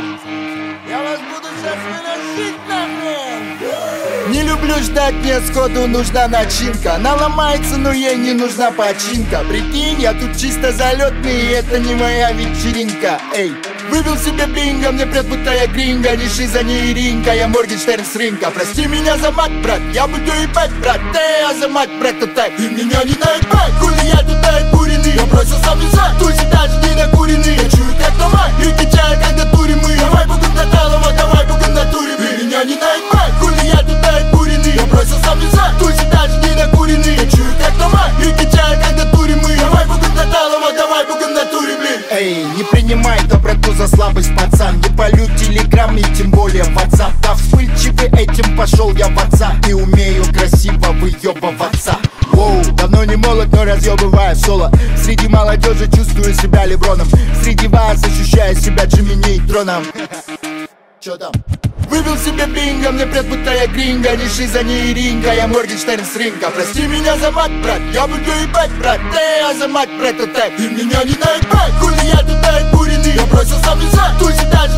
Я вас буду сейчас выносить нахрен. Не люблю ждать, мне сходу нужна начинка. Она ломается, но ей не нужна починка. Прикинь, я тут чисто залетный, и это не моя вечеринка. Эй, выбил себе бинго, мне прет, будто я гринго. Не шиза, не иринка, я Моргенштерн с рынка. Прости меня за мать, брат, я буду ебать, брат. Да за мать, брат, тут так. И меня не наебать, хули я тут куриный. Я бросил сам лежать, тульси даже не накуренный. Я чую, как ломать, и кичаю, когда турим мы. Давай бугун до талого, давай бугун на туре. И меня не наебать, хули я тут куриный. Я бросил сам лежать, тульси даже не накуренный. Я чую, как ломать, и кичаю, когда турим мы. Давай бугун до талого, давай бугун на туре, блин. Эй, не принимай доброту за слабость, пацан. Не полю телеграм и тем более WhatsApp. Да вспыльчивый этим пошел я в отца. И умею красиво выебываться. Воу, давно не молод, но разъебываю соло. Среди молодежи чувствую себя Леброном. Среди вас ощущаю себя Джимми Нейтроном. Чё там? Выбил себе бинго, мне прет, будто я гринго. Не шиза, не иринка, я Моргенштерн с рынка. Прости меня за мать, брат, я буду ебать, брат. Да я за мать, брат, тут так. И меня не наебать, хули я тут куриный. Я бросил сам лежать, тульси даже